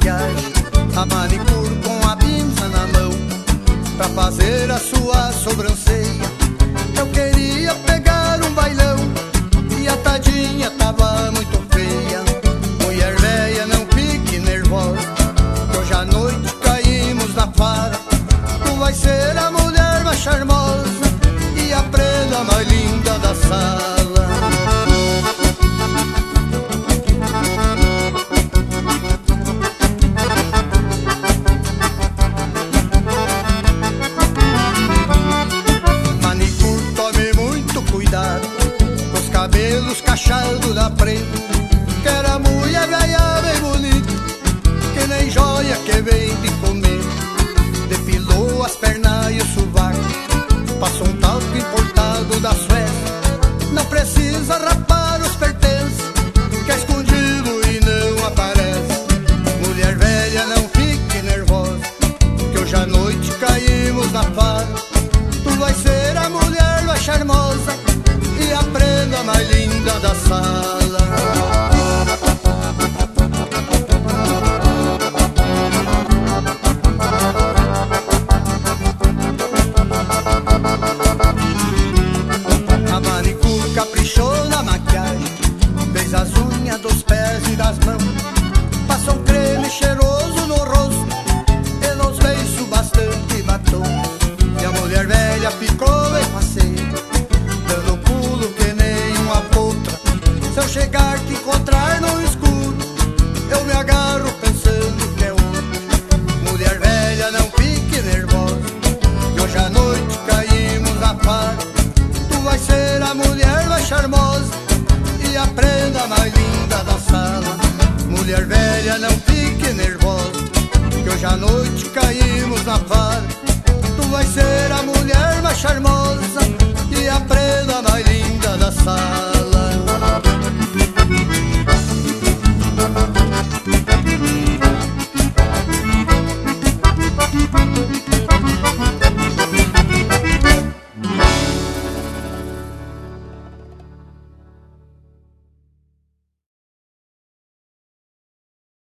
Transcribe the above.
maquiagem, a manicure com a pinça na mão, pra fazer a sua sobrancelha. Eu queria pegar um bailão e a tadinha tava muito feia. Mulher véia, não fique nervosa, que hoje à noite caímos na farra. Tu vai ser a mulher mais charmosa e a prenda mais linda da sala. Os cabelos cachados da frente, que era mulher velha bem bonita, que nem joia que vem de comer. Depilou as pernas e o sovaco, passou um talco importado da Suécia. Não precisa rapar os pertences, que é escondido e não aparece. Mulher velha, não fique nervosa, que hoje à noite caímos na farra. Tu vai ser a mulher mais charmosa e a prenda mais linda da sala. A manicure caprichou na maquiagem, fez as unhas dos pés e das mãos, passou um creme cheiroso no rosto e nos beiços bastante batom. E a mulher velha ficou bem faceira, dando pulo que nem uma potra. Se eu chegar te encontrar no escuro, eu me agarro pensando que é outro. Mulher velha, não fique nervosa, que hoje à noite caímos na farra. Tu vai ser a mulher mais charmosa e a prenda mais linda da sala. Mulher velha, não fique nervosa, que hoje à noite caímos na farra. Tu vai ser a mulher mais charmosa e a prenda mais linda da sala.